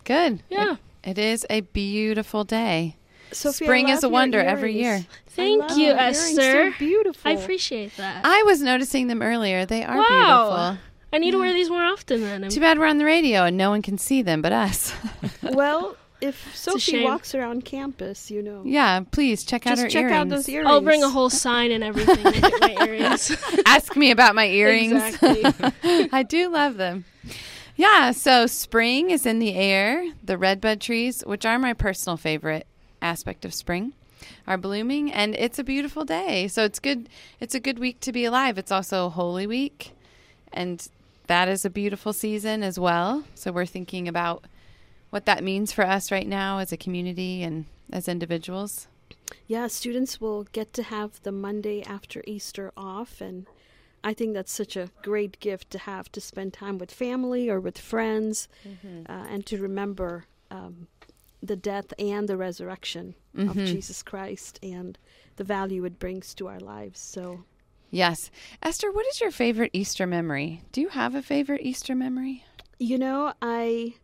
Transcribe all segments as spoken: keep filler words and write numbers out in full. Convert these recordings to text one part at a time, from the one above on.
Good. Yeah. It, it is a beautiful day. Sophie, Spring I is a love wonder your every year. earrings. Thank I love you, your earrings. Esther. They're beautiful. I appreciate that. I was noticing them earlier. They are Wow. beautiful. I need to wear these more often then. I'm- Too bad we're on the radio and no one can see them but us. Well, if Sophie shame. walks around campus, you know. Yeah, please check out Just her check earrings. out those earrings. I'll bring a whole sign and everything and get my earrings. Ask me about my earrings. Exactly. I do love them. Yeah, so spring is in the air. The redbud trees, which are my personal favorite aspect of spring, are blooming, and it's a beautiful day. So it's good. It's a good week to be alive. It's also Holy Week, and that is a beautiful season as well. So we're thinking about what that means for us right now as a community and as individuals. Yeah, students will get to have the Monday after Easter off, and I think that's such a great gift to have, to spend time with family or with friends, Mm-hmm. uh, and to remember um, the death and the resurrection Mm-hmm. of Jesus Christ and the value it brings to our lives. So, Yes. Esther, what is your favorite Easter memory? Do you have a favorite Easter memory? you know, I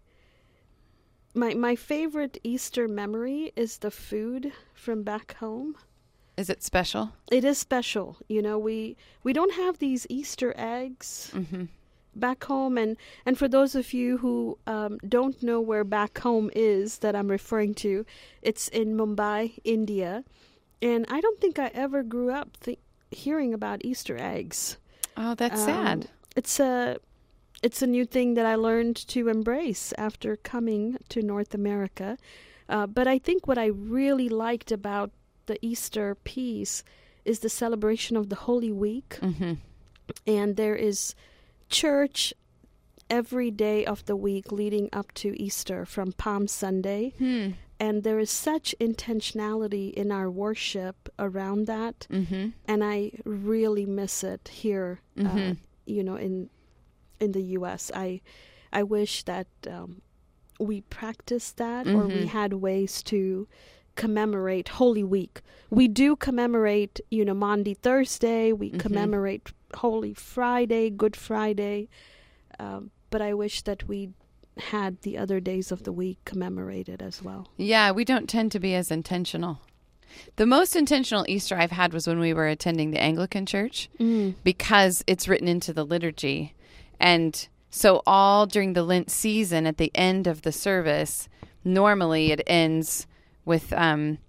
my my favorite Easter memory is the food from back home. Is it special? It is special. You know, we we don't have these Easter eggs Mm-hmm. back home, and and for those of you who um, don't know where back home is that I'm referring to, it's in Mumbai, India, and I don't think I ever grew up th- hearing about Easter eggs. Oh, that's Um, sad. It's a it's a new thing that I learned to embrace after coming to North America. Uh, but I think what I really liked about the Easter piece is the celebration of the Holy Week, Mm-hmm. and there is church every day of the week leading up to Easter from Palm Sunday, Hmm. and there is such intentionality in our worship around that, Mm-hmm. and I really miss it here. Uh, Mhm. you know, in in the U S, I I wish that um, we practiced that, or we Mhm. had ways to commemorate Holy Week. We do commemorate, you know, Maundy Thursday. We Mhm. commemorate Holy Friday, Good Friday. Um, but I wish that we had the other days of the week commemorated as well. Yeah, we don't tend to be as intentional. The most intentional Easter I've had was when we were attending the Anglican church, because it's written into the liturgy. And so all during the Lent season, at the end of the service, normally it ends with, um,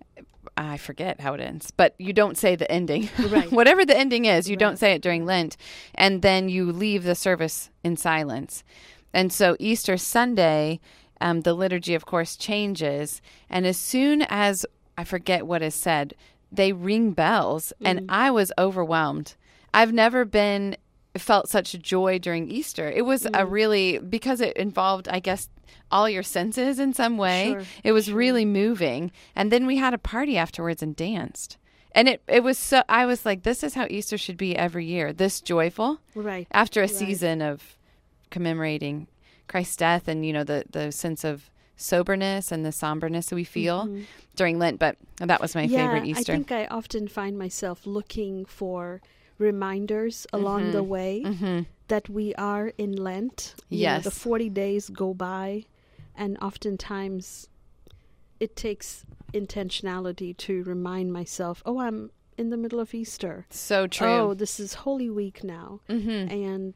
I forget how it ends, but you don't say the ending. Right. Whatever the ending is, you Right. don't say it during Lent. And then you leave the service in silence. And so Easter Sunday, um, the liturgy, of course, changes. And as soon as, I forget what is said, they ring bells. And I was overwhelmed. I've never been felt such joy during Easter. It was a really, because it involved, I guess, all your senses in some way. Sure, It was sure. really moving. And then we had a party afterwards and danced. And it, it was so, I was like, this is how Easter should be every year, this joyful, Right. after a Right. season of commemorating Christ's death and, you know, the, the sense of soberness and the somberness that we feel Mhm. during Lent. But that was my yeah, favorite Easter. I think I often find myself looking for reminders along the way hmm that we are in Lent. You know, Yes. the forty days go by, and oftentimes it takes intentionality to remind myself, oh, I'm in the middle of Easter. So true. Oh, this is Holy Week now. hmm And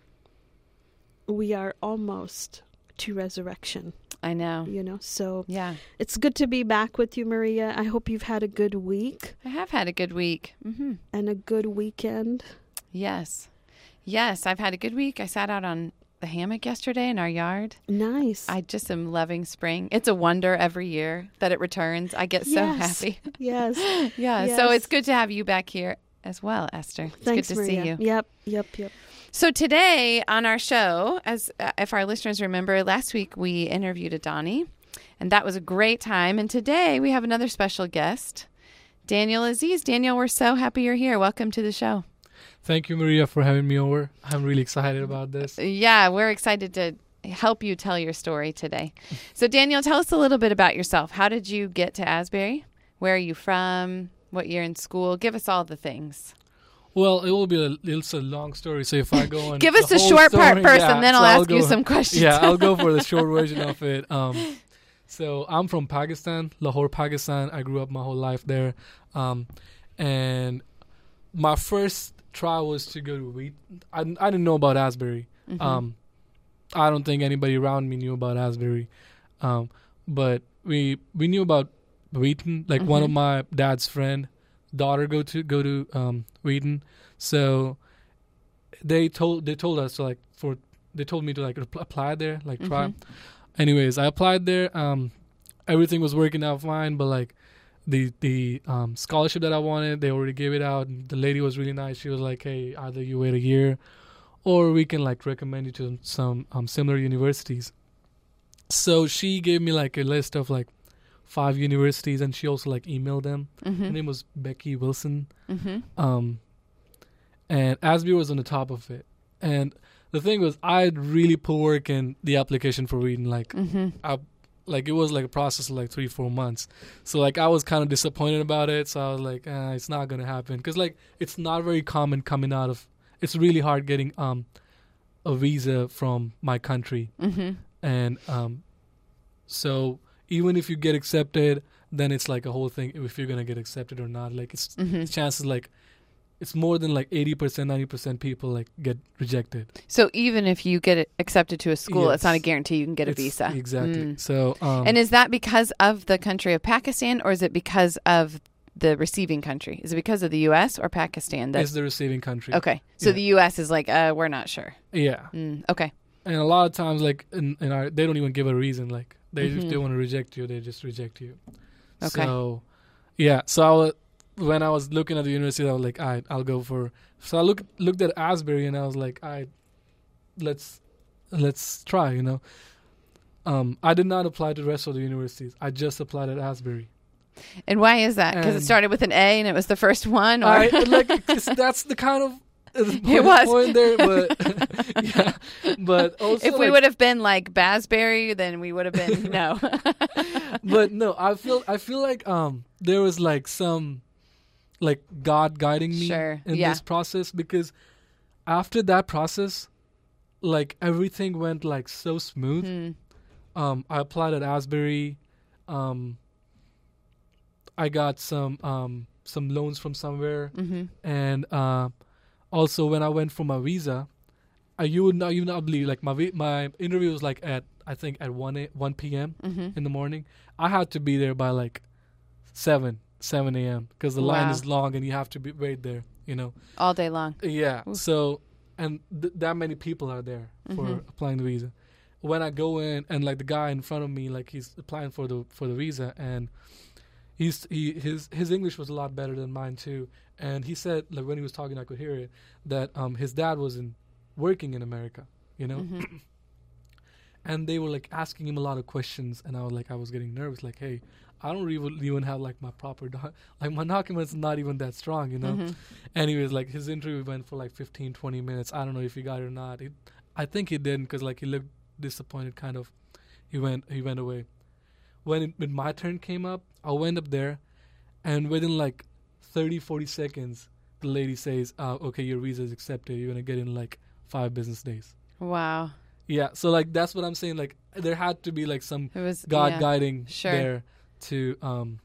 we are almost to resurrection, I know. you know. So Yeah. it's good to be back with you, Maria. I hope you've had a good week I have had a good week. hmm and a good weekend. Yes. Yes, I've had a good week. I sat out on the hammock yesterday in our yard. Nice. I just am loving spring. It's a wonder every year that it returns. I get so Yes. happy. Yes. Yeah, so Yes. it's good to have you back here as well, Esther. It's Thanks, good to Maria. see you. Yep, yep, yep. So today on our show, as uh, if our listeners remember, last week we interviewed Adani, and that was a great time. And today we have another special guest, Daniel Aziz. Daniel, we're so happy you're here. Welcome to the show. Thank you, Maria, for having me over. I'm really excited about this. Yeah, we're excited to help you tell your story today. So Daniel, tell us a little bit about yourself. How did you get to Asbury? Where are you from? What year in school? Give us all the things. Well, it will be a, it's a long story. So if I go on, Give us the the whole short part story- first, yeah, and then so I'll ask go- you some questions. Yeah, I'll go for the short version of it. Um, so I'm from Pakistan, Lahore, Pakistan. I grew up my whole life there, um, and my first try was to go to Wheat. I, I didn't know about Asbury. Mhm. Um, I don't think anybody around me knew about Asbury, um, but we we knew about Wheaton. Like one of Mhm. my dad's friend daughter go to go to um, Wheaton, so they told they told us to like for they told me to like rep- apply there, like try. Mhm. Anyways, I applied there. Um, everything was working out fine, but like the the um, scholarship that I wanted, they already gave it out. And the lady was really nice. She was like, "Hey, either you wait a year, or we can like recommend you to some um, similar universities." So she gave me like a list of like five universities, and she also like emailed them. Her Mhm. name was Becky Wilson. Mhm. Um, and Asbury was on the top of it. And the thing was, I'd really put work in the application for Wheaton. Like, Mhm. I, like it was like a process of like three, four months. So like I was kind of disappointed about it. So I was like, eh, it's not gonna happen because like it's not very common coming out of. It's really hard getting um a visa from my country, Mhm. and um, so even if you get accepted, then it's like a whole thing if you're gonna get accepted or not. Like it's Mhm. chances like it's more than like eighty percent, ninety percent people like get rejected. So even if you get it accepted to a school, it's not a Yes. guarantee you can get a It's- visa. Exactly. Mm. So um, And is that because of the country of Pakistan, or is it because of the receiving country? Is it because of the U S or Pakistan? That it's the receiving country. okay. So Yeah. the U S is like, uh, we're not sure. Yeah, Mm, okay. and a lot of times like in, in our they don't even give a reason. Like they Mhm. if they want to reject you, they just reject you. Okay. So yeah, so I was when I was looking at the university, I was like, all right, I'll go for. So I look looked at Asbury and I was like, all right, let's let's try. You know, um, I did not apply to the rest of the universities. I just applied at Asbury. And why is that? Because it And- started with an A and it was the first one? Or I like 'cause that's the kind of uh, the It was. point there, but yeah, but also if we like- would have been like Basbury, then we would have been no. but no, I feel I feel like um there was like some like God guiding me Sure, in yeah. this process because after that process, like everything went like so smooth. Hmm. Um, I applied at Asbury. Um, I got some um some loans from somewhere, Mm-hmm. and uh, also when I went for my visa, I you would not you would not believe like my vi- my interview was like at I think at one a, one p.m. Mm-hmm. in the morning. I had to be there by like seven seven a.m. because the line Wow. is long and you have to be wait there. You know. All day long. Yeah. Oof. So and th- that many people are there for Mhm. applying the visa. When I go in and like the guy in front of me, like he's applying for the for the visa, and he's he his his English was a lot better than mine too. And he said like when he was talking, I could hear it that um his dad was in working in America, you know. Mhm. And they were like asking him a lot of questions, and I was like I was getting nervous, like hey, I don't even even have like my proper doc- like my document's not even that strong, you know. Mhm. Anyways, like his interview went for like fifteen, twenty minutes. I don't know if he got it or not. It, I think he didn't because like he looked disappointed. Kind of, he went he went away. When it, when my turn came up, I went up there, and within like thirty, forty seconds, the lady says, uh, "Okay, your visa is accepted. You're gonna get in like five business days." Wow. Yeah, so like that's what I'm saying. Like there had to be like some It was God yeah. guiding Sure. there to um.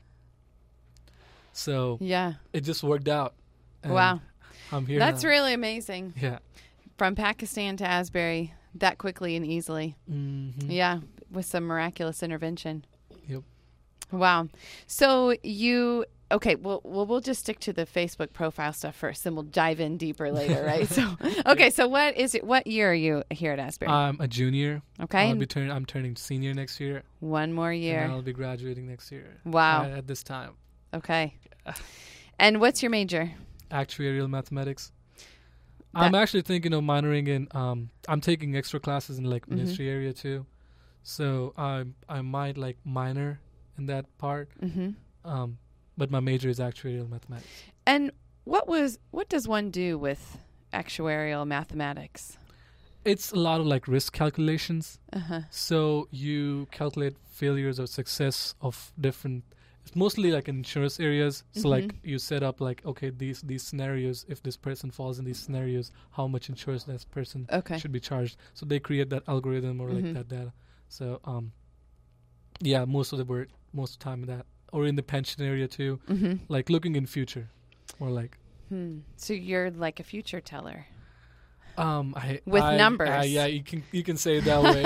So Yeah. it just worked out. and Wow. I'm here. That's now. really amazing. Yeah. From Pakistan to Asbury that quickly and easily. Mm-hmm. Yeah, with some miraculous intervention. Yep. Wow. So you okay, well, well we'll just stick to the Facebook profile stuff first, then we'll dive in deeper later, right? So okay, so what is it what year are you here at Asbury? I'm a junior. okay. I'll be turn, I'm turning senior next year. One more And year. I'll be graduating next year. Wow. At, at this time. Okay. And what's your major? Actuarial mathematics. That- I'm actually thinking of minoring in, um, I'm taking extra classes in like Mhm. ministry area too. So I I might like minor in that part. Mhm. Um, but my major is actuarial mathematics. And what was what does one do with actuarial mathematics? It's a lot of like risk calculations. Uh-huh. So you calculate failures or success of different it's mostly like in insurance areas. So Mhm. like you set up like, okay, these these scenarios, if this person falls in these scenarios, how much insurance this person Okay. should be charged. So they create that algorithm or Mhm. like that data. So um, yeah, most of the work, most of the time in that, or in the pension area too, Mm-hmm. like looking in future, or like Hmm. So you're like a future teller. um, I With I- numbers. I- yeah, you can you can say it that way.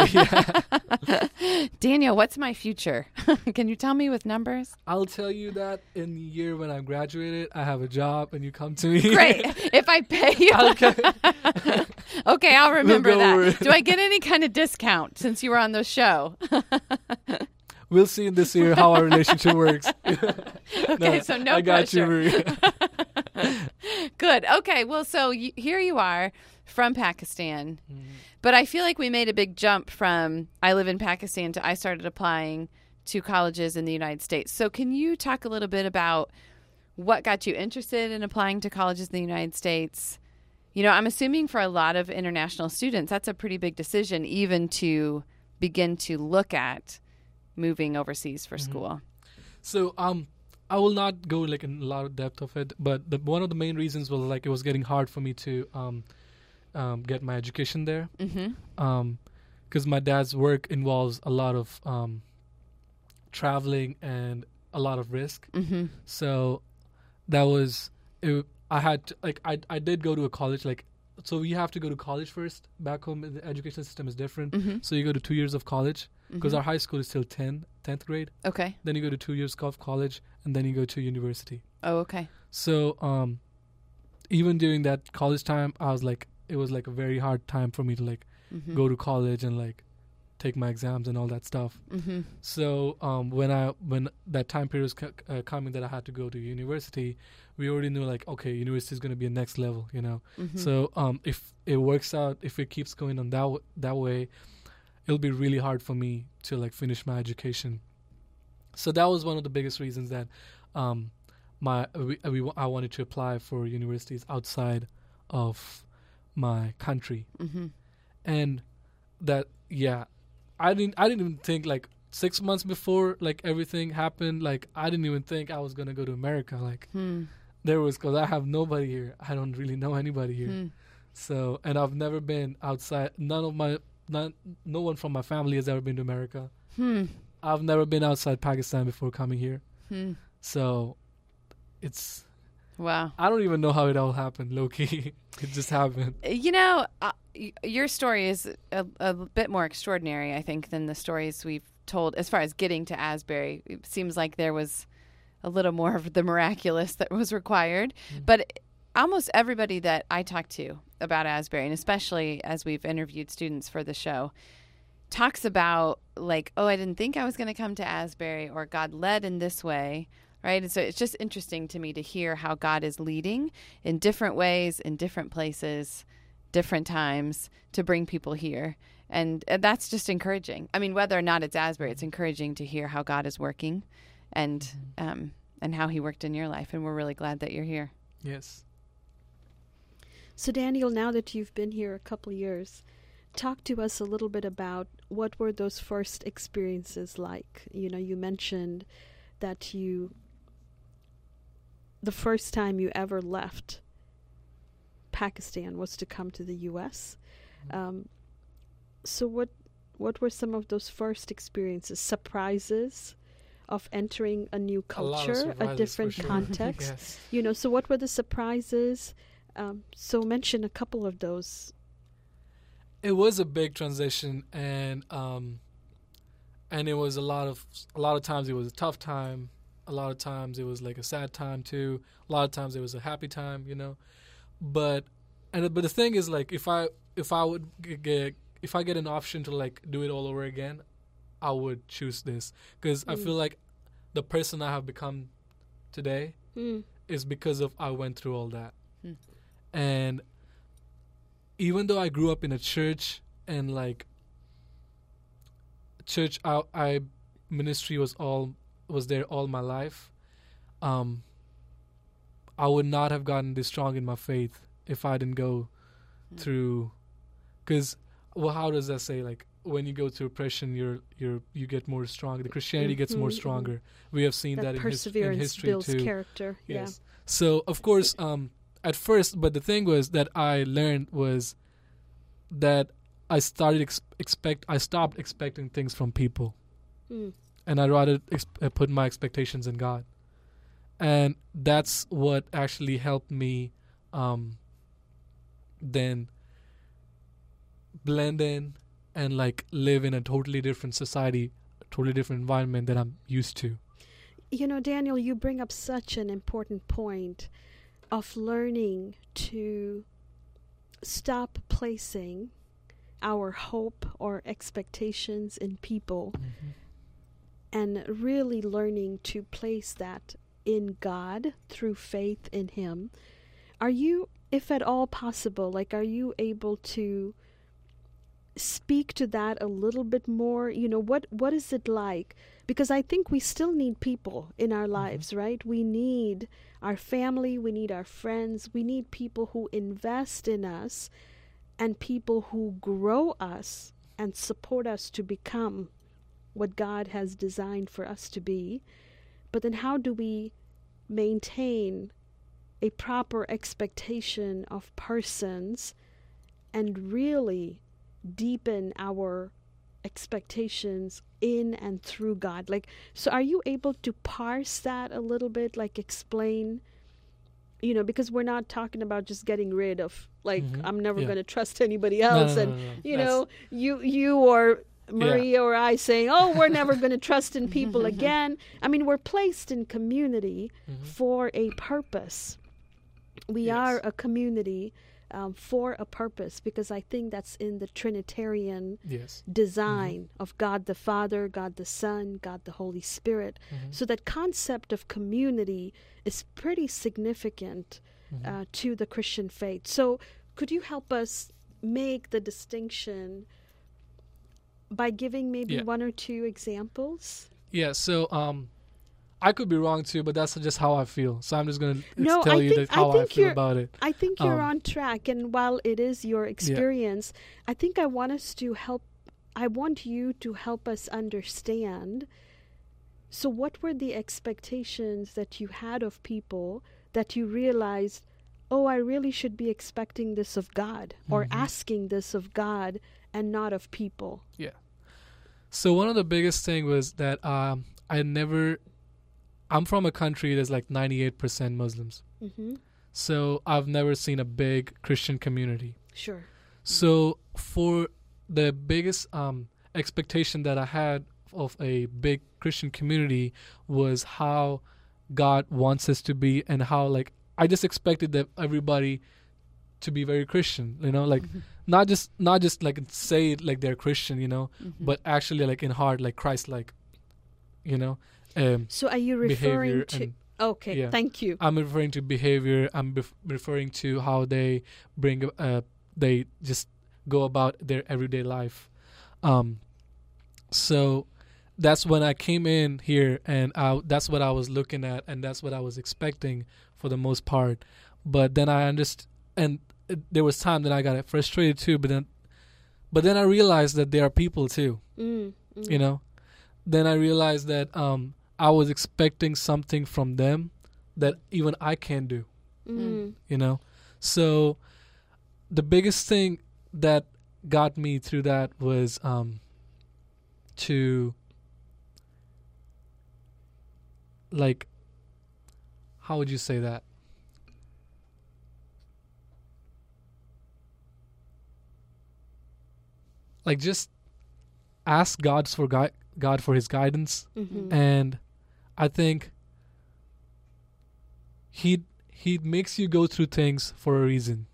Yeah. Daniel, what's my future? Can you tell me with numbers? I'll tell you that in the year when I graduated, I have a job, and you come to me. Great. If I pay you. Okay. Okay, I'll remember go over that. it. Do I get any kind of discount since you were on the show? We'll see in this year how our relationship works. Okay, so no I got pressure. you, Maria. Good. Okay, well, so y- here you are from Pakistan. Mm-hmm. But I feel like we made a big jump from I live in Pakistan to I started applying to colleges in the United States. So can you talk a little bit about what got you interested in applying to colleges in the United States? You know, I'm assuming for a lot of international students, that's a pretty big decision even to begin to look at moving overseas for Mhm. school. So um, I will not go like in a lot of depth of it, but the, one of the main reasons was like it was getting hard for me to um, um, get my education there. Mm-hmm. Um, because my dad's work involves a lot of um, traveling and a lot of risk. Mm-hmm. So that was it, I had to, like I I did go to a college like so you have to go to college first. Back home the education system is different. Mm-hmm. So you go to two years of college because Mhm. our high school is still ten, tenth grade. Okay. Then you go to two years of college and then you go to university. Oh, okay. So um, even during that college time, I was like it was like a very hard time for me to like Mm-hmm. go to college and like take my exams and all that stuff. Mm-hmm. So um, when I when that time period was c- uh, coming that I had to go to university, we already knew like okay, university is going to be a next level, you know. Mm-hmm. So um, if it works out, if it keeps going on that w- that way, it'll be really hard for me to like finish my education. So that was one of the biggest reasons that um, my we, we I wanted to apply for universities outside of my country. Mm-hmm. And that yeah i didn't i didn't even think like six months before like everything happened, like I didn't even think I was gonna go to America. Like Hmm. there was because I have nobody here, I don't really know anybody here. Hmm. So and I've never been outside, none of my none, no one from my family has ever been to America. Hmm. I've never been outside Pakistan before coming here. Hmm. So it's Wow. I don't even know how it all happened, low-key. It just happened. You know, uh, y- your story is a, a bit more extraordinary, I think, than the stories we've told as far as getting to Asbury. It seems like there was a little more of the miraculous that was required. Mm. But almost everybody that I talk to about Asbury, and especially as we've interviewed students for the show, talks about like, oh, I didn't think I was going to come to Asbury, or God led in this way. Right. And so it's just interesting to me to hear how God is leading in different ways, in different places, different times to bring people here. And, and that's just encouraging. I mean, whether or not it's Asbury, it's encouraging to hear how God is working and um, and how he worked in your life. And we're really glad that you're here. Yes. So, Daniel, now that you've been here a couple of years, talk to us a little bit about what were those first experiences like. You know, you mentioned that you, the first time you ever left Pakistan was to come to the U S. Um, so what what were some of those first experiences, surprises of entering a new A lot of culture, a, surprises, for different sure. context? Yes. You know, so what were the surprises? Um, so mention a couple of those. It was a big transition, and um, and it was a lot of a lot of times it was a tough time. A lot of times it was like a sad time too. A lot of times it was a happy time, you know. But and but the thing is, like, if I if I would g- get if I get an option to like do it all over again, I would choose this because I Mm. feel like the person I have become today Mm. is because of I went through all that. Hmm. And even though I grew up in a church and like church I, I ministry was all was there all my life, um I would not have gotten this strong in my faith if I didn't go Hmm. through, because well how does that say, like when you go through oppression, you're you're you get more strong. The Christianity gets more Mhm, mhm. stronger. We have seen that, That in, his, in perseverance history builds too. character. Yes. So of course, um, at first, but the thing was that I learned was that I started ex- expect. I stopped expecting things from people, Yeah. Mm. and I'd rather ex- uh, put my expectations in God, and that's what actually helped me, um, then blend in and like live in a totally different society, a totally different environment that I'm used to. You know, Daniel, you bring up such an important point of learning to stop placing our hope or expectations in people and really learning to place that in God through faith in Him. Are you, if at all possible, like, are you able to speak to that a little bit more? You know, what what is it like? Because I think we still need people in our lives, right? We need our family, we need our friends, we need people who invest in us and people who grow us and support us to become what God has designed for us to be. But then how do we maintain a proper expectation of persons and really deepen our expectations in and through God? Like, so are you able to parse that a little bit, like explain, you know, because we're not talking about just getting rid of, like, Mhm. I'm never Yeah. going to trust anybody No, else. no, and, no, no, no. you That's- know, you, you or Maria or I saying, oh, we're never going to trust in people again. I mean, we're placed in community Mhm. for a purpose. We Yes. are a community um, for a purpose, because I think that's in the Trinitarian Yes. design of God the Father, God the Son, God the Holy Spirit. Mhm. So that concept of community is pretty significant Mhm. uh, to the Christian faith. So could you help us make the distinction by giving maybe Yeah. one or two examples? Yeah, so um, I could be wrong too, but that's just how I feel. So I'm just gonna No, tell I you think- that how I I, think feel you're- about it. I think you're Um, on track, and while it is your experience, I think I want us to help, I want you to help us understand. So what were the expectations that you had of people that you realized, oh, I really should be expecting this of God, or Mhm. asking this of God and not of people? So one of the biggest thing was that um, I never. I'm from a country that's like ninety-eight percent Muslims, Mm-hmm. so I've never seen a big Christian community. Sure. So for the biggest um, expectation that I had of a big Christian community was how God wants us to be, and how, like, I just expected that everybody to be very Christian, you know, like not just not just like say it like they're Christian, you know, Mhm. but actually like in heart, like Christ, like, you know, um, So are you referring behavior. to... And Okay, yeah. thank you. I'm referring to behavior. I'm bef- referring to how they bring, uh, they just go about their everyday life. Um, so that's when I came in here, and I, that's what I was looking at, and that's what I was expecting for the most part. But then I understood, and it, there was time that I got frustrated too. But then, but then I realized that there are people too. Mm, mm. You know, then I realized that um, I was expecting something from them that even I can't do. Mm. You know, so the biggest thing that got me through that was um, to like, how would you say that? Like, just ask God for gui- God for His guidance, Mhm. and I think he he makes you go through things for a reason.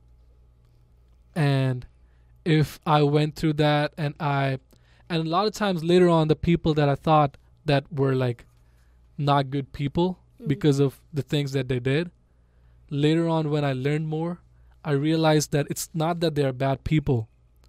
And if I went through that, and I and a lot of times later on, the people that I thought that were like not good people Mm. because of the things that they did, later on when I learned more, I realized that it's not that they're bad people.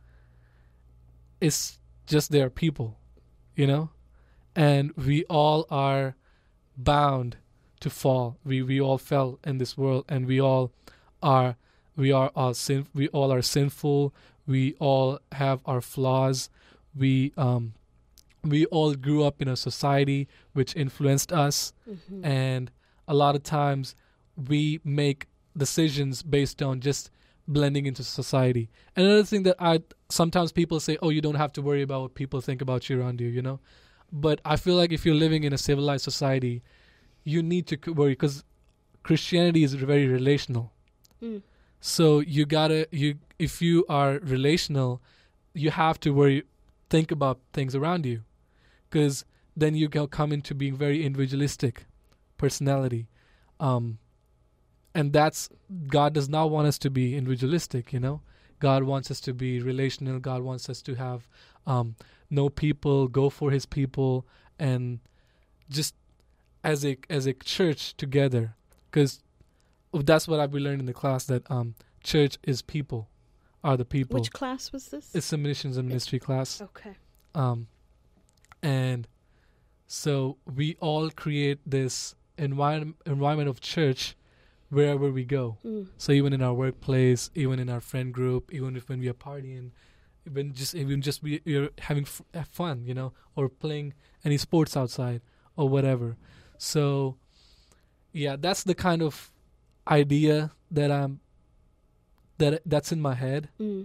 It's just they're people, you know? And we all are bound to fall. We we all fell in this world, and we all are we are all sin we all are sinful. We all have our flaws. we um, we all grew up in a society which influenced us, Mhm. and a lot of times we make decisions based on just blending into society. Another thing that I sometimes people say, oh, you don't have to worry about what people think about you around you, you know. But I feel like if you're living in a civilized society, you need to c- worry, because Christianity is very relational. Mm. So you gotta you if you are relational, you have to worry, think about things around you, because then you can come into being very individualistic personality, um, and that's God does not want us to be individualistic. You know, God wants us to be relational. God wants us to have um, know people, go for His people, and just as a as a church together, because that's what I've learned in the class, that um, church is people, are the people. Which class was this? It's a missions and ministry class. Okay. Um, and so we all create this environment environment of church wherever we go. Mm. So even in our workplace, even in our friend group, even if when we are partying, even just even just we, we're having f- have fun, you know, or playing any sports outside or whatever. So yeah, that's the kind of idea that I'm that that's in my head. Mm.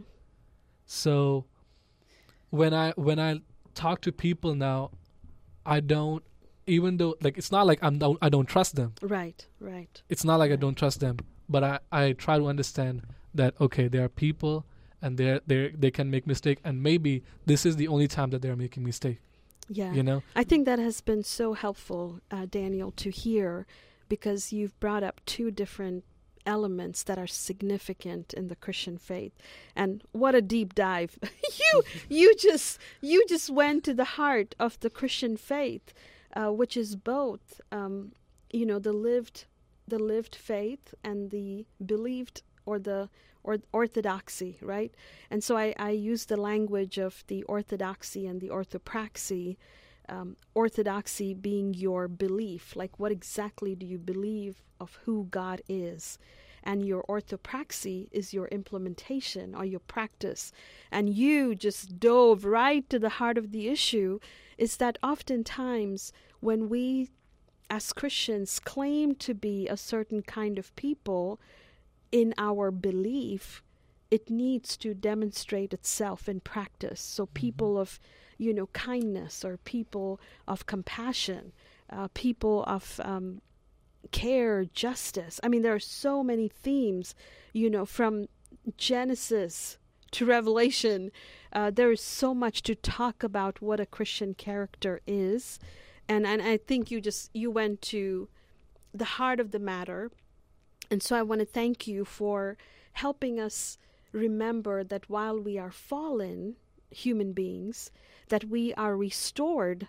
So when I when I talk to people now, I don't, even though like it's not like I'm don't, I don't trust them. Right, right. It's not like I Right. don't trust them, but I, I try to understand that okay, there are people and they they they can make mistake, and maybe this is the only time that they're making mistake. Yeah. You know? I think that has been so helpful, uh, Daniel, to hear, because you've brought up two different elements that are significant in the Christian faith. And what a deep dive. you you just you just went to the heart of the Christian faith, uh, which is both um, you know, the lived the lived faith and the believed or the or orthodoxy, right? And so I, I use the language of the orthodoxy and the orthopraxy. Um, orthodoxy being your belief, like what exactly do you believe of who God is, and your orthopraxy is your implementation or your practice. And you just dove right to the heart of the issue, is that oftentimes when we as Christians claim to be a certain kind of people, in our belief, it needs to demonstrate itself in practice. So people of, you know, kindness, or people of compassion, uh, people of um, care, justice. I mean, there are so many themes, you know, from Genesis to Revelation. Uh, there is so much to talk about what a Christian character is. And, and I think you just, you went to the heart of the matter. And so I want to thank you for helping us remember that while we are fallen human beings, that we are restored.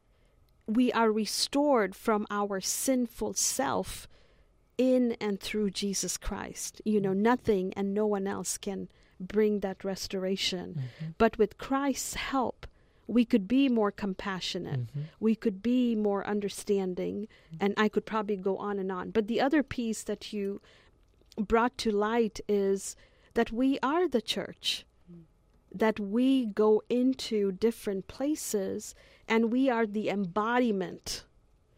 We are restored from our sinful self in and through Jesus Christ. You know, nothing and no one else can bring that restoration. Mm-hmm. But with Christ's help, we could be more compassionate. Mm-hmm. We could be more understanding. And I could probably go on and on. But the other piece that you brought to light is that we are the church, that we go into different places and we are the embodiment.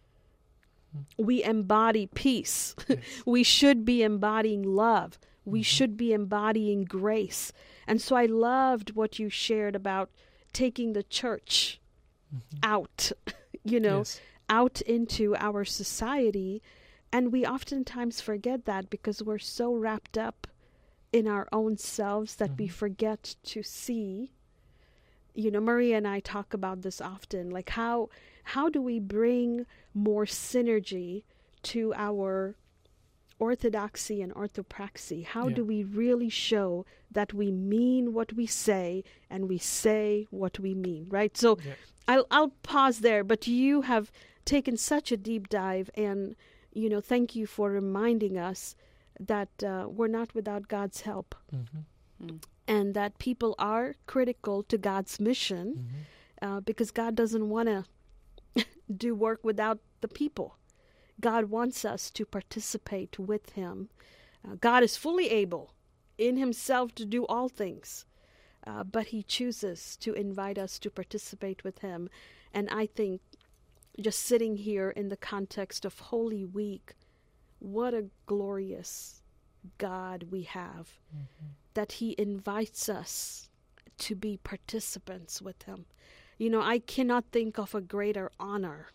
We embody peace. Yes. We should be embodying love. We Mhm. should be embodying grace. And so I loved what you shared about taking the church Mhm. out, you know, Yes. out into our society. And we oftentimes forget that because we're so wrapped up in our own selves that we Mhm. forget to see. You know, Maria and I talk about this often, like how how do we bring more synergy to our orthodoxy and orthopraxy? How Yeah. do we really show that we mean what we say and we say what we mean, right? So Yeah. I'll I'll pause there, but you have taken such a deep dive, and you know, thank you for reminding us that uh, we're not without God's help, Mhm. Mm. and that people are critical to God's mission, Mhm. uh, because God doesn't want to do work without the people. God wants us to participate with Him. Uh, God is fully able in Himself to do all things. uh, but he chooses to invite us to participate with him. And I think just sitting here in the context of Holy Week, what a glorious God we have, mm-hmm. that he invites us to be participants with him. You know, I cannot think of a greater honor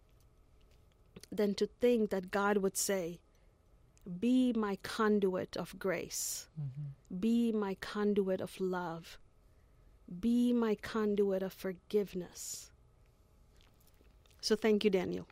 than to think that God would say, be my conduit of grace, mm-hmm. be my conduit of love, be my conduit of forgiveness. So thank you, Daniel.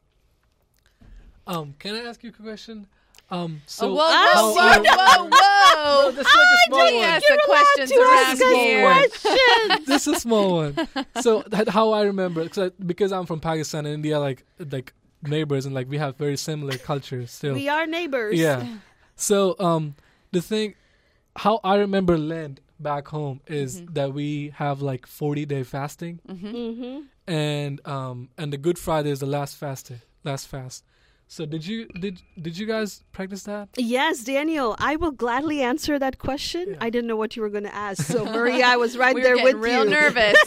Um, can I ask you a question? Um, so oh, whoa, how whoa, I- whoa, whoa, whoa! No, this is like a small We one. ask the questions around here. This is a small one. So that, how I remember, cause I, because I'm from Pakistan and India, like like neighbors, and like we have very similar cultures still. We are neighbors. Yeah. So um, the thing, how I remember Lent back home is Mm-hmm. that we have like forty day fasting, Mm-hmm. Mm-hmm. and um, and the Good Friday is the last fast, last fast. So did you did did you guys practice that? Yes, Daniel, I will gladly answer that question. Yeah. I didn't know what you were going to ask. So, Maria, I was right we there were with getting real you. nervous.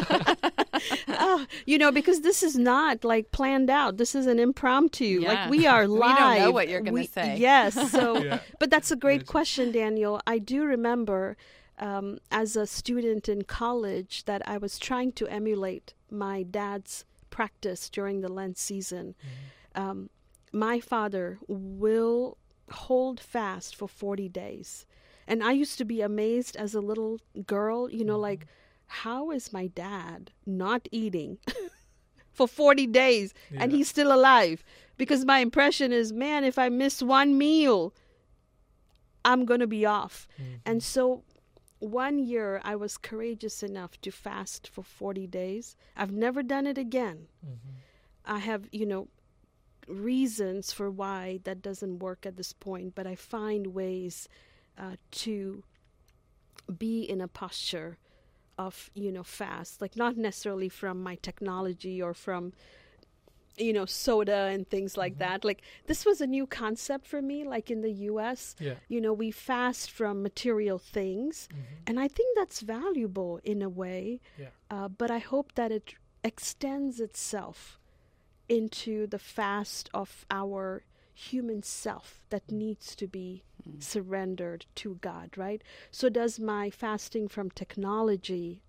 uh, you know, because this is not like planned out. This is an impromptu. Yeah. Like we are We live. don't know what you're gonna We- say. Yes. So, Yeah. but that's a great Yes. question, Daniel. I do remember um, as a student in college that I was trying to emulate my dad's practice during the Lent season. Mm-hmm. Um, my father will hold fast for forty days. And I used to be amazed as a little girl, you know, Mm-hmm. like, how is my dad not eating for forty days and Yeah. he's still alive? Because my impression is, man, if I miss one meal, I'm going to be off. Mm-hmm. And so one year I was courageous enough to fast for forty days. I've never done it again. Mm-hmm. I have, you know, reasons for why that doesn't work at this point, but I find ways uh, to be in a posture of, you know, fast, like not necessarily from my technology or from, you know, soda and things like Mhm. that. Like this was a new concept for me, like in the U S, Yeah. you know, we fast from material things. Mm-hmm. And I think that's valuable in a way, Yeah. uh, but I hope that it extends itself into the fast of our human self that needs to be Mm. surrendered to God, right? So does my fasting from technology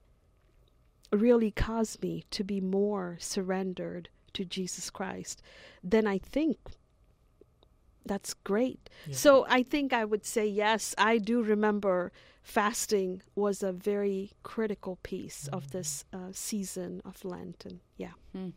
really cause me to be more surrendered to Jesus Christ? Then I think that's great. Yeah. So I think I would say yes, I do remember fasting was a very critical piece of this uh, season of Lent. And yeah. Hmm.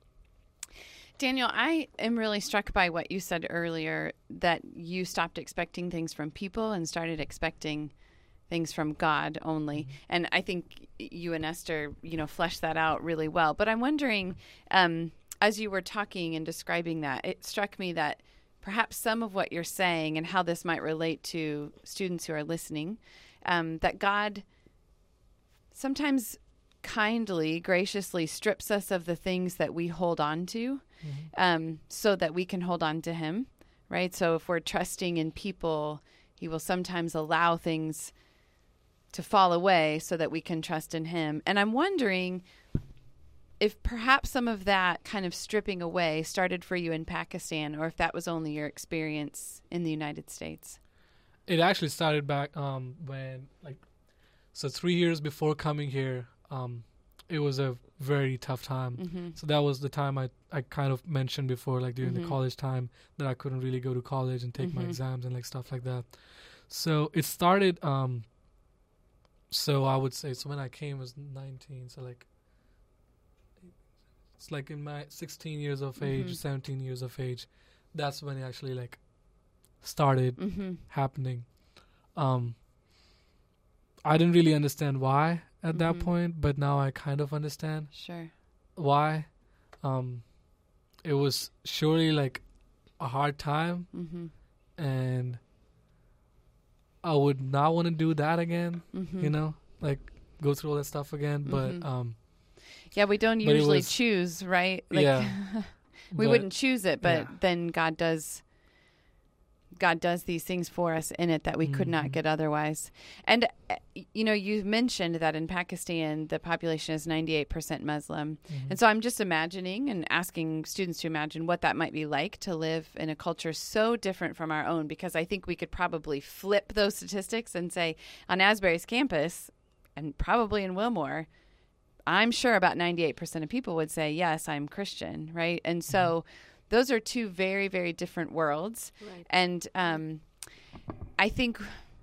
Daniel, I am really struck by what you said earlier, that you stopped expecting things from people and started expecting things from God only. Mm-hmm. And I think you and Esther, you know, fleshed that out really well. But I'm wondering, um, as you were talking and describing that, it struck me that perhaps some of what you're saying and how this might relate to students who are listening, um, that God sometimes kindly, graciously strips us of the things that we hold on to, Mm-hmm. um, so that we can hold on to him, right? So if we're trusting in people, he will sometimes allow things to fall away so that we can trust in him. And I'm wondering if perhaps some of that kind of stripping away started for you in Pakistan, or if that was only your experience in the United States. It actually started back um, when, like, so three years before coming here, um, it was a very tough time. Mm-hmm. So that was the time I, I kind of mentioned before, like during Mhm. the college time, that I couldn't really go to college and take my Mhm. exams and like stuff like that. So it started, um, so I would say, so when I came I was nineteen, so like, it's like in my sixteen years of age, Mhm. seventeen years of age, that's when it actually like started Mm-hmm. happening. Um, I didn't really understand why at that Mhm. point, but now I kind of understand Sure. why. Um, it was surely like a hard time, Mm-hmm. and I would not want to do that again. Mm-hmm. You know, like go through all that stuff again. But Mhm. um, Yeah, we don't But it usually was- choose, right? Like, Yeah. we but- wouldn't choose it, but yeah. then God does God does these things for us in it that we could not Mhm. get otherwise. And, uh, you know, you mentioned that in Pakistan, the population is ninety-eight percent Muslim. Mhm. And so I'm just imagining and asking students to imagine what that might be like to live in a culture so different from our own, because I think we could probably flip those statistics and say on Asbury's campus, and probably in Wilmore, I'm sure about ninety-eight percent of people would say, yes, I'm Christian, right? And so those are two very, very different worlds. Right. And um, I think,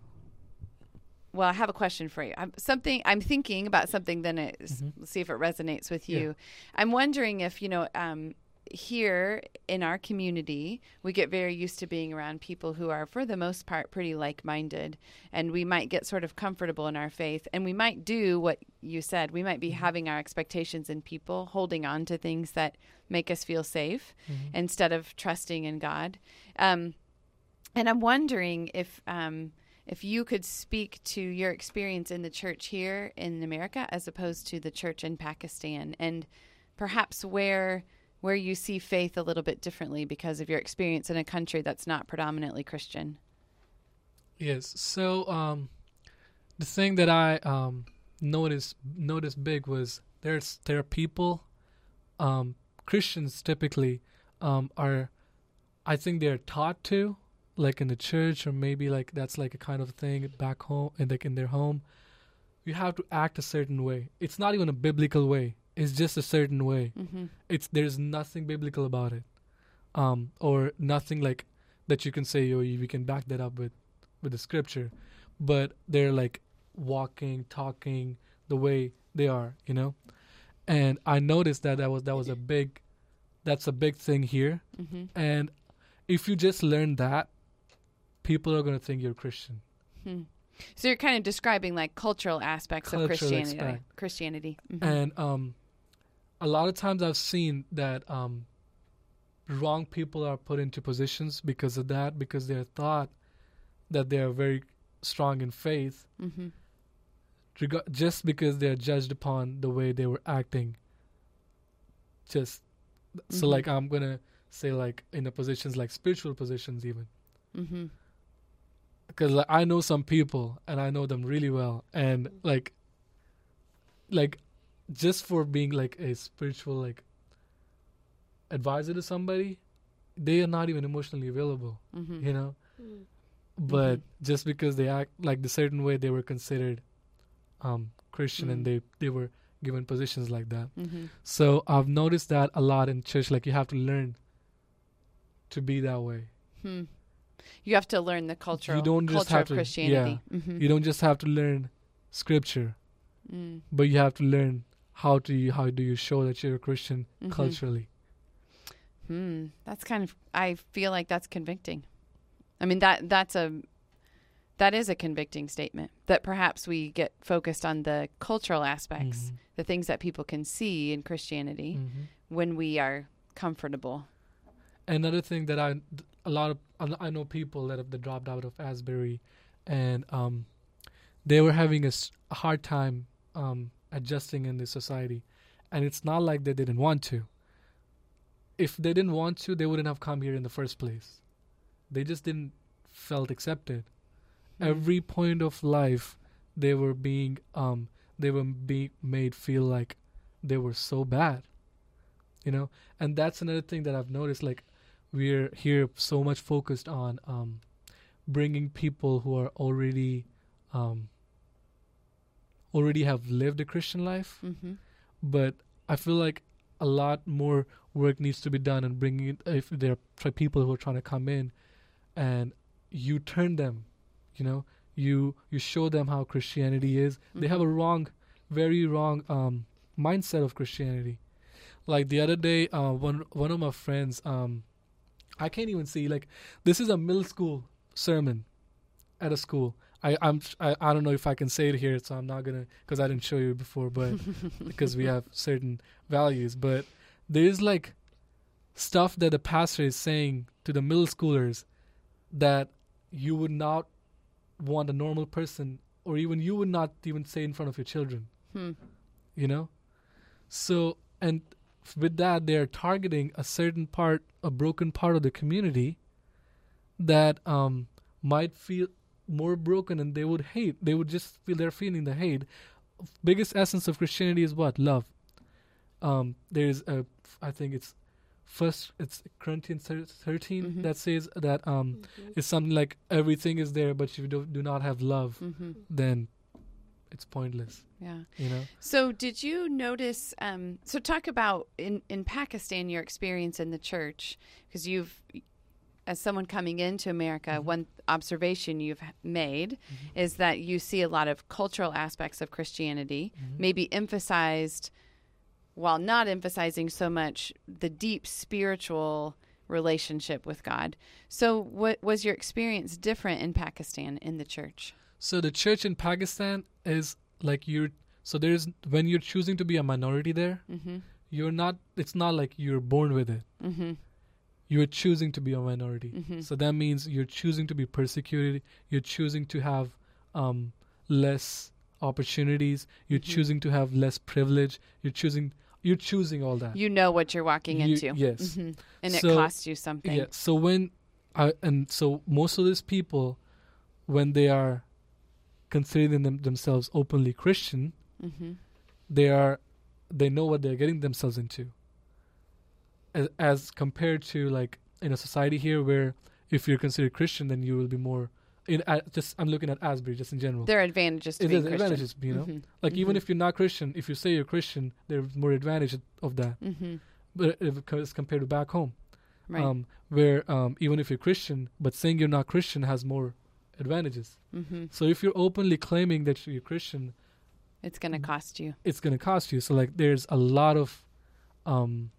well, I have a question for you. I'm, something I'm thinking about something, then it, Mhm. let's see if it resonates with Yeah. you. I'm wondering if, you know, um, here in our community, we get very used to being around people who are, for the most part, pretty like-minded, and we might get sort of comfortable in our faith, and we might do what you said. We might be having our expectations in people, holding on to things that make us feel safe Mhm. instead of trusting in God. Um, and I'm wondering if um, if you could speak to your experience in the church here in America as opposed to the church in Pakistan, and perhaps where where you see faith a little bit differently because of your experience in a country that's not predominantly Christian. Yes. So um, the thing that I um, noticed noticed big was there's there are people, um, Christians typically um, are, I think they're taught to, like in the church, or maybe like that's like a kind of thing back home and like in their home. You have to act a certain way. It's not even a biblical way. It's just a certain way. Mm-hmm. It's there's nothing biblical about it, um, or nothing like that you can say. Oh, we can back that up with, with the scripture, but they're like walking, talking the way they are, you know. And I noticed that that was that was a big, that's a big thing here. Mm-hmm. And if you just learn that, people are gonna think you're Christian. Hmm. So you're kind of describing like cultural aspects Cultural of Christianity. aspect. Christianity. Mhm. And um, a lot of times I've seen that um, wrong people are put into positions because of that, because they're thought that they are very strong in faith, Mhm. reg- just because they're judged upon the way they were acting. Just so, Mhm. like I'm gonna say, like in the positions like spiritual positions, even Mhm. because like, I know some people and I know them really well, and like, like just for being like a spiritual like advisor to somebody, they are not even emotionally available, Mhm. you know. Mm. But Mhm. just because they act like the certain way, they were considered um, Christian, Mm. and they they were given positions like that. Mhm. So I've noticed that a lot in church. Like you have to learn to be that way. Hmm. You have to learn the cultural don't just culture have of to- Christianity. Mhm. You don't just have to learn scripture, Mm. but you have to learn how to you, how do you show that you're a Christian Mhm. culturally. Hmm. That's kind of. I feel like that's convicting. I mean that that's a that is a convicting statement that perhaps we get focused on the cultural aspects, Mhm. the things that people can see in Christianity Mhm. when we are comfortable. Another thing that I a lot of I know people that have that dropped out of Asbury, and um, they were having a, s- a hard time um, adjusting in this society, and it's not like they didn't want to. If they didn't want to, they wouldn't have come here in the first place. They just didn't felt accepted. Hmm. Every point of life, they were being um, they were being made feel like they were so bad, you know. And that's another thing that I've noticed. Like we're here so much focused on um, bringing people who are already um, already have lived a Christian life, Mhm. but I feel like a lot more work needs to be done in bringing it, if there are tr- people who are trying to come in, and you turn them, you know, you you show them how Christianity is. They have a Mhm. wrong, very wrong um, mindset of Christianity. Like the other day, uh, one one of my friends, um, I can't even see, like, this is a middle school sermon at a school. I I'm I, I don't know if I can say it here, so I'm not gonna, because I didn't show you before, but because we have certain values. But there is like stuff that the pastor is saying to the middle schoolers that you would not want a normal person, or even you would not even say in front of your children, Hmm. you know. So, and with that, they're targeting a certain part, a broken part of the community that um, might feel more broken, and they would hate. They would just feel they're feeling the hate. Biggest essence of Christianity is what? Love. Um, there's a, I think it's first, it's Corinthians thirteen Mhm. that says that um, Mhm. it's something like everything is there, but if you do, do not have love, Mm-hmm. then it's pointless. Yeah. You know. So, did you notice? Um, so, talk about in in Pakistan your experience in the church, because you've, as someone coming into America, Mhm. one observation you've h- made Mhm. is that you see a lot of cultural aspects of Christianity, Mhm. maybe emphasized, while not emphasizing so much the deep spiritual relationship with God. So, what was your experience different in Pakistan in the church? So the church in Pakistan is like you're. So there's when you're choosing to be a minority there, Mm-hmm. you're not. It's not like you're born with it. Mm-hmm. You're choosing to be a minority. Mhm. So that means you're choosing to be persecuted. You're choosing to have um, less opportunities. You're Mhm. choosing to have less privilege. You're choosing. You're choosing all that. You know what you're walking You- into. yes. Mhm. And it So- costs you something. Yeah. So when, I and so most of these people, when they are considering them, themselves openly Christian, Mm-hmm. they are, they know what they're getting themselves into. As, as compared to like in a society here where if you're considered Christian, then you will be more. In uh, just I'm looking at Asbury just in general. There are advantages to It being is Christian. advantages, you know. Mhm. Like even Mhm. if you're not Christian, if you say you're Christian, there's more advantage of that. Mhm. But if as compared to back home, Right. um, where um, even if you're Christian, but saying you're not Christian has more advantages. Mm-hmm. So if you're openly claiming that you're Christian, It's going to cost you. it's going to cost you. So like there's a lot of um,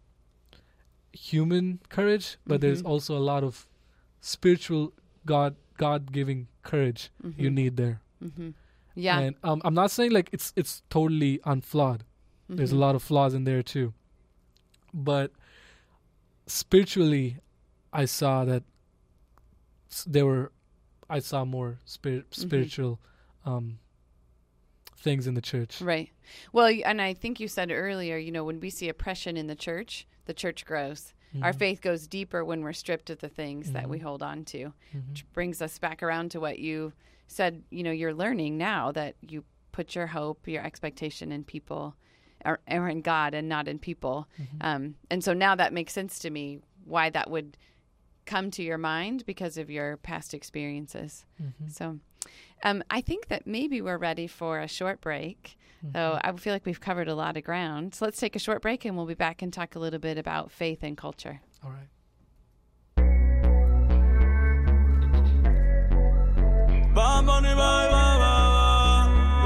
human courage, but there's Mhm. also a lot of spiritual God God giving courage you Mhm. need there. Mm-hmm. Yeah. And um, I'm not saying like it's it's totally unflawed. There's a Mhm. lot of flaws in there too. But spiritually, I saw that s- there were, I saw more spirit, Mhm. spiritual um, things in the church. Right. Well, y- and I think you said earlier, you know, when we see oppression in the church, the church grows. Our Mhm. faith goes deeper when we're stripped of the things that we Mhm. hold on to, Mhm. which brings us back around to what you said, you know, you're learning now that you put your hope, your expectation in people or, or in God and not in people. Mhm. Um, and so now that makes sense to me why that would come to your mind because of your past experiences. Mhm. So um, I think that maybe we're ready for a short break. Mhm. So I feel like we've covered a lot of ground. So let's take a short break and we'll be back and talk a little bit about faith and culture. All right. Bad Bunny, bye, bye, bye,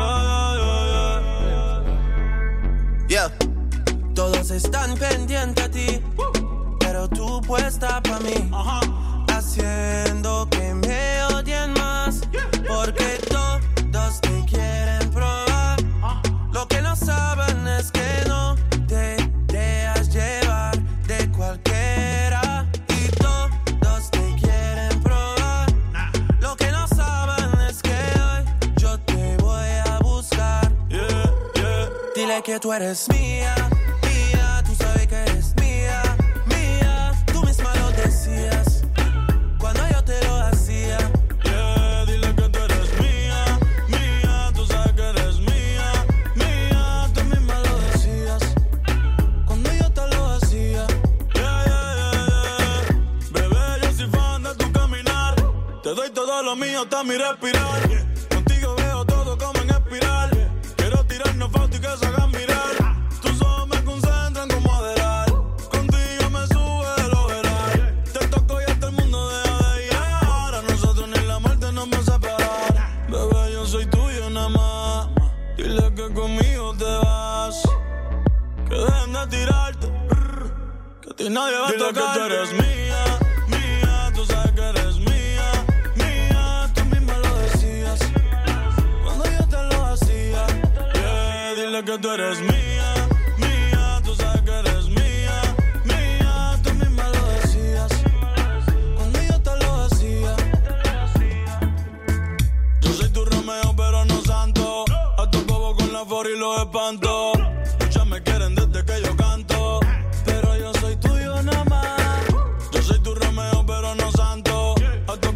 bye, bye, yeah, yeah, yeah. Todos están pendientes a ti, pero tú puesta pa' mí, haciendo que me odien más, porque todos te quieren probar. Lo que no saben es que no te dejas llevar de cualquiera, y todos te quieren probar. Lo que no saben es que hoy yo te voy a buscar. Yeah, yeah. Dile que tú eres mía, mía, tú sabes que eres mía, mía. Tú misma lo decías cuando yo te lo hacía. Yeah, dile que tú eres mía, mía, tú sabes que eres mía, mía. Tú misma lo decías cuando yo te lo hacía. Yeah, yeah, yeah, yeah. Bebé, yo soy fan de tu caminar. Te doy todo lo mío hasta mi respirar. Contigo veo todo como en espiral. Quiero tirarnos fotos y que se hagan mirar. Tus ojos me concentran como adelar. Contigo me sube el overall. Te toco y hasta el mundo deja de llegar. A nosotros ni la muerte nos va a separar. Bebé, yo soy tuyo nada más. Dile que conmigo te vas. Que dejen de tirarte. Que a ti nadie va a tocar. Dile que tú eres mía, mía. Tú sabes que eres mía, mía. Tú misma lo decías cuando yo te lo hacía. Yeah, dile que tú eres mía, mía. Tú sabes que eres mía, mía. Tú misma lo decías cuando yo te lo hacía. Yo soy tu Romeo pero no santo. A tu bobo con la for y los espanto. Muchas me quieren desde que yo canto, pero yo soy tuyo nada más. Yo soy tu Romeo pero no santo. A tu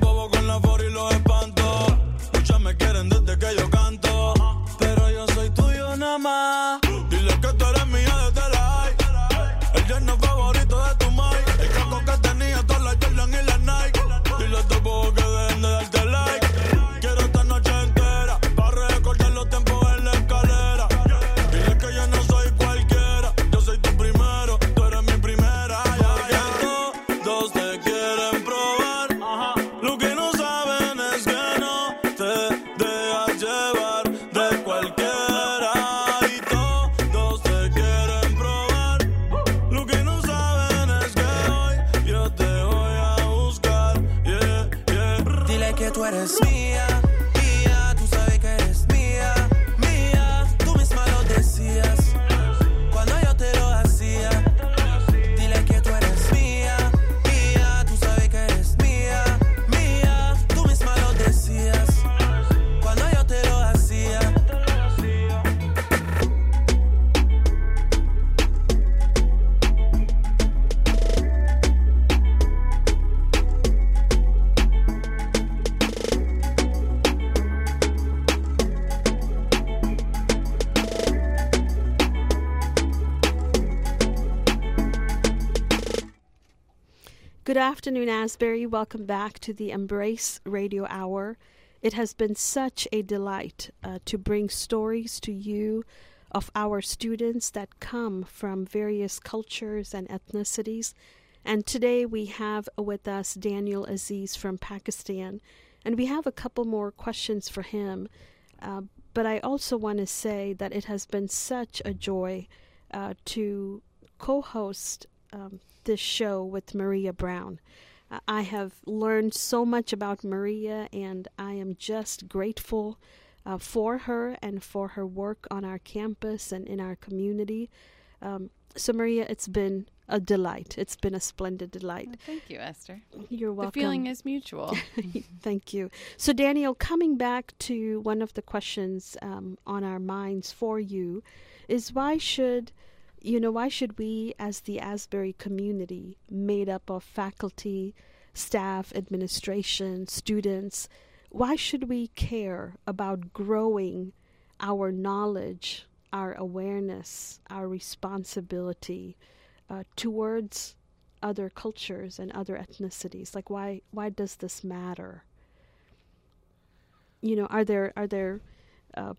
Good afternoon, Asbury. Welcome back to the Embrace Radio Hour. It has been such a delight uh, to bring stories to you of our students that come from various cultures and ethnicities. And today we have with us Daniel Aziz from Pakistan. And we have a couple more questions for him. Uh, but I also want to say that it has been such a joy uh, to co-host um, this show with Maria Brown. Uh, I have learned so much about Maria, and I am just grateful uh, for her and for her work on our campus and in our community. Um, so, Maria, it's been a delight. It's been a splendid delight. Well, thank you, Esther. You're welcome. The feeling is mutual. Thank you. So, Daniel, coming back to one of the questions um, on our minds for you is why should, you know, why should we as the Asbury community, made up of faculty, staff, administration, students, why should we care about growing our knowledge, our awareness, our responsibility uh, towards other cultures and other ethnicities? Like, why why does this matter? You know, are there are there uh,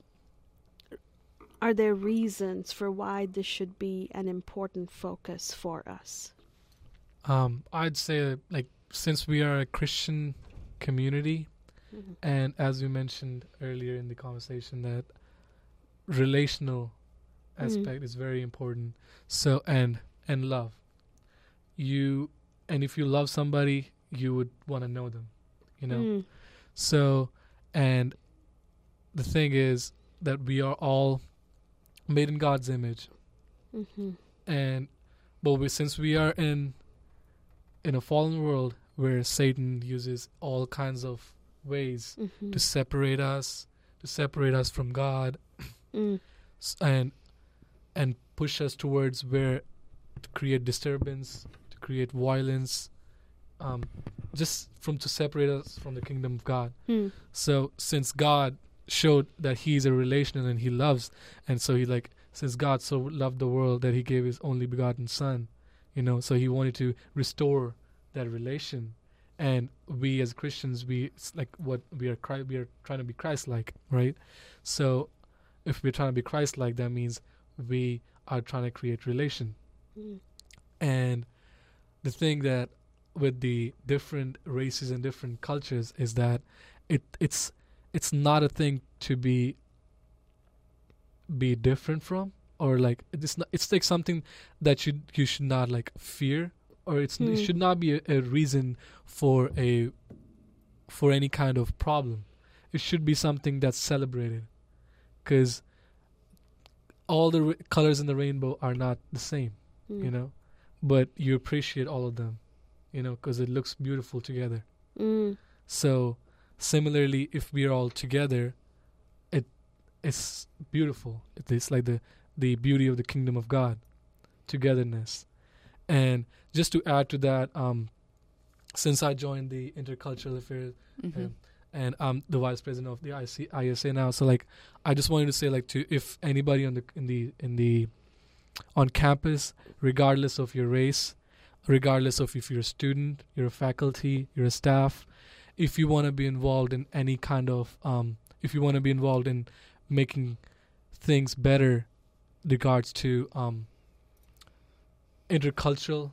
are there reasons for why this should be an important focus for us? Um, I'd say, like, since we are a Christian community, mm-hmm. and as we mentioned earlier in the conversation, that relational aspect mm. is very important. So and and love. You and if you love somebody, you would want to know them, you know. Mm. So and the thing is that we are all made in God's image, mm-hmm. and but we, since we are in in a fallen world where Satan uses all kinds of ways mm-hmm. to separate us, to separate us from God, mm. and and push us towards where to create disturbance, to create violence, um, just from to separate us from the kingdom of God. Mm. So since God showed that He's a relational and He loves, and so He like since God so loved the world that He gave His only begotten Son, you know, so He wanted to restore that relation. And we as Christians, we it's like what we are we are trying to be Christ-like, right? So if we're trying to be Christ-like, that means we are trying to create relation. Mm. And the thing that with the different races and different cultures is that it it's it's not a thing to be be different from, or like it's not, it's like something that you you should not like fear, or it's mm. it should not be a, a reason for a for any kind of problem. It should be something that's celebrated, because all the ra- colors in the rainbow are not the same, mm. you know, but you appreciate all of them, you know, because it looks beautiful together. Mm. So similarly, if we are all together, it it's beautiful. It's like the the beauty of the kingdom of God, togetherness. And just to add to that, um, since I joined the Intercultural Affairs, mm-hmm. um, and I'm the vice president of the I C, I S A now, so like I just wanted to say, like, to if anybody on the in the in the on campus, regardless of your race, regardless of if you're a student, you're a faculty, you're a staff, if you want to be involved in any kind of, um, if you want to be involved in making things better, regards to um, intercultural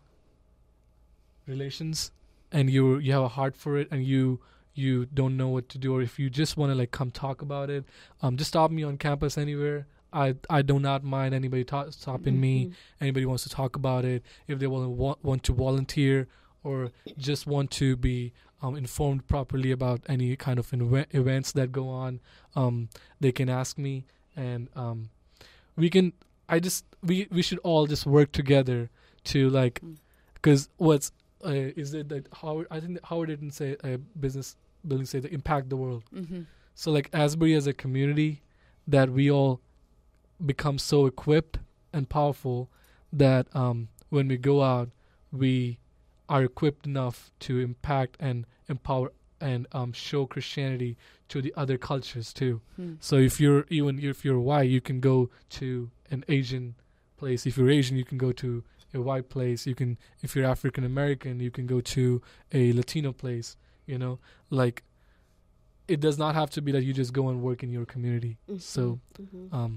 relations, and you you have a heart for it, and you you don't know what to do, or if you just want to like come talk about it, um, just stop me on campus anywhere. I I do not mind anybody ta- stopping mm-hmm. me. Anybody wants to talk about it, if they want to wa- want to volunteer, or just want to be um, informed properly about any kind of inve- events that go on, um, they can ask me, and um, we can. I just we we should all just work together to like, because what's uh, is it that Howard? I think that Howard didn't say a uh, business building say to impact the world. Mm-hmm. So like Asbury as a community, that we all become so equipped and powerful that um, when we go out, we are equipped enough to impact and empower and um, show Christianity to the other cultures too. Hmm. So if you're even if you're white, you can go to an Asian place. If you're Asian, you can go to a white place. You can, if you're African American, you can go to a Latino place. You know, like it does not have to be that you just go and work in your community. Mhm, So, mhm. um,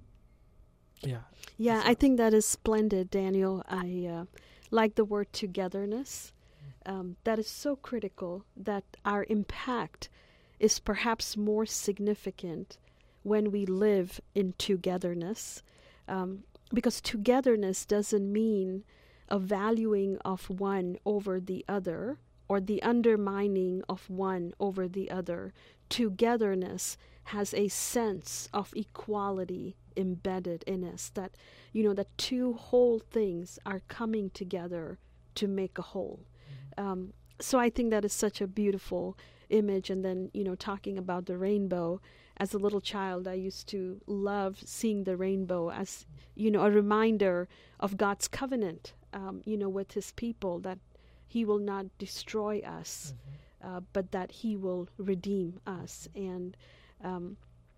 yeah. Yeah, So- I think that is splendid, Daniel. I uh, like the word togetherness. Um, that is so critical, that our impact is perhaps more significant when we live in togetherness. Um, because togetherness doesn't mean a valuing of one over the other or the undermining of one over the other. Togetherness has a sense of equality embedded in us, that, you know, that two whole things are coming together to make a whole. Um, so I think that is such a beautiful image. And then, you know, talking about the rainbow, as a little child, I used to love seeing the rainbow as, you know, a reminder of God's covenant, um, you know, with his people, that he will not destroy us, uh, but that he will redeem us. And um,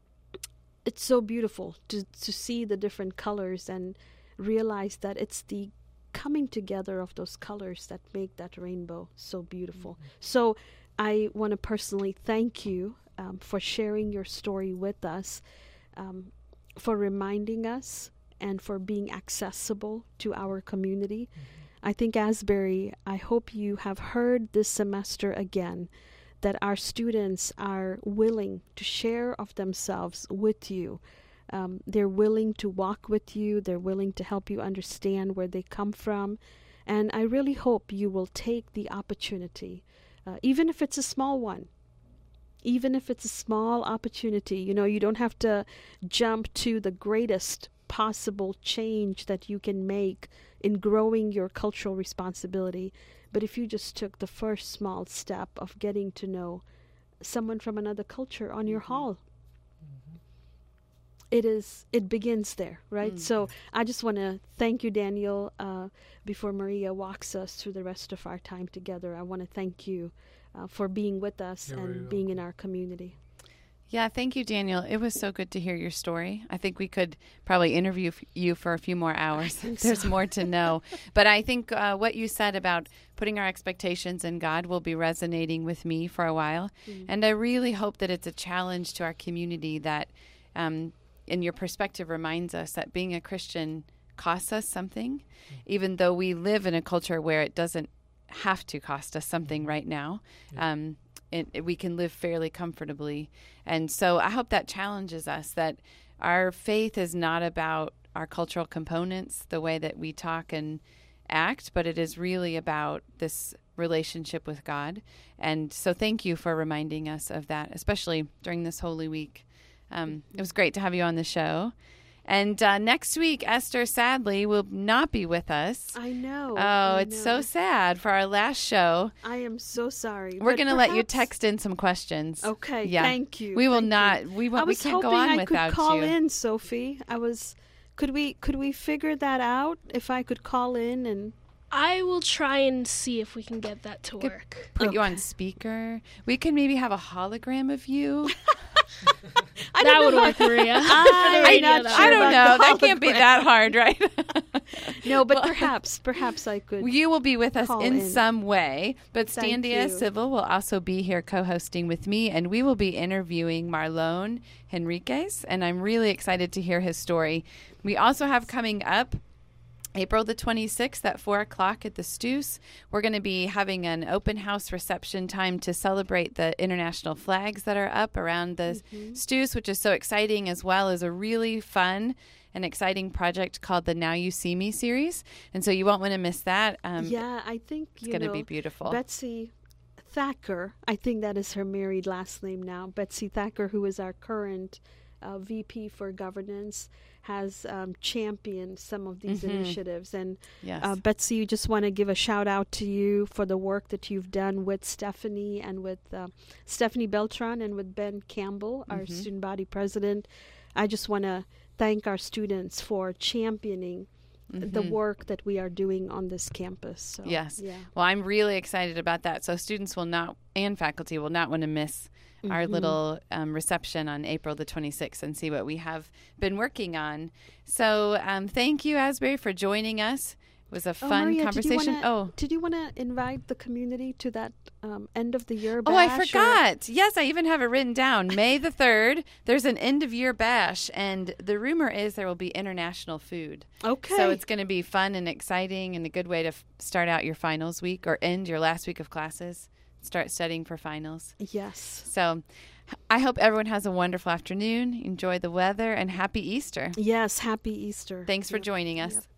it's so beautiful to, to see the different colors and realize that it's the coming together of those colors that make that rainbow so beautiful. Mm-hmm. So I want to personally thank you um, for sharing your story with us, um, for reminding us, and for being accessible to our community. Mm-hmm. I think, Asbury, I hope you have heard this semester again that our students are willing to share of themselves with you. Um, they're willing to walk with you. They're willing to help you understand where they come from. And I really hope you will take the opportunity, uh, even if it's a small one, even if it's a small opportunity. You know, you don't have to jump to the greatest possible change that you can make in growing your cultural responsibility. But if you just took the first small step of getting to know someone from another culture on your Mm-hmm. hall, it is, it begins there, right? Mm. So I just want to thank you, Daniel, uh, before Maria walks us through the rest of our time together. I want to thank you uh, for being with us You're and very being in welcome. our community. Yeah, thank you, Daniel. It was so good to hear your story. I think we could probably interview f- you for a few more hours. There's so. more to know. But I think uh, what you said about putting our expectations in God will be resonating with me for a while. Mm. And I really hope that it's a challenge to our community that, um, in your perspective, reminds us that being a Christian costs us something, even though we live in a culture where it doesn't have to cost us something right now. Yeah. Um, it, it, we can live fairly comfortably. And so I hope that challenges us, that our faith is not about our cultural components, the way that we talk and act, but it is really about this relationship with God. And so thank you for reminding us of that, especially during this Holy Week. Um, it was great to have you on the show. And uh, next week, Esther, sadly, will not be with us. I know. Oh, I it's know. so sad. For our last show, I am so sorry. we're but going to let you perhaps- text in some questions. Okay, Yeah. thank you. We will thank you. not. We I won't. We was can't go hoping on I without could call you. in, Sophie. I was. Could we? Could we figure that out? If I could call in and. I will try and see if we can get that to Good. work. Put you on Okay. speaker. We can maybe have a hologram of you. I That don't would know work, Maria. I'm Radio, not that sure I would- don't know. about the That can't be hologram. that hard, right? No, but Well, perhaps, perhaps I could. You will be with us Call in, in. some way, but Thank Standia you. Civil will also be here co-hosting with me, and we will be interviewing Marlon Henriquez, and I'm really excited to hear his story. We also have coming up April the twenty-sixth at four o'clock at the Stoos. We're going to be having an open house reception time to celebrate the international flags that are up around the Mm-hmm. Stoos, which is so exciting, as well as a really fun and exciting project called the Now You See Me series. And so you won't want to miss that. Um, yeah, I think it's you going to know, be beautiful. Betsy Thacker, I think that is her married last name now. Betsy Thacker, who is our current uh, V P for governance, has um, championed some of these Mhm. initiatives. And yes. uh, Betsy, you just want to give a shout out to you for the work that you've done with Stephanie and with uh, Stephanie Beltran and with Ben Campbell, our Mhm. student body president. I just want to thank our students for championing the Mhm. work that we are doing on this campus. So, Yes. Yeah. Well, I'm really excited about that. So students will not, and faculty will not want to miss our Mhm. little um, reception on April the twenty-sixth and see what we have been working on. So um, thank you, Asbury, for joining us. It was a Oh, fun Maria, conversation. Did you wanna, oh. did you want to invite the community to that um, end of the year Oh, I bash, or- forgot. Yes, I even have it written down. May the third, there's an end of year bash, and the rumor is there will be international food. Okay. So it's going to be fun and exciting and a good way to f- start out your finals week or end your last week of classes. Start studying for finals. Yes. So I hope everyone has a wonderful afternoon. Enjoy the weather and happy Easter. Yes. Happy Easter. Thanks for Yep. joining us. Yep.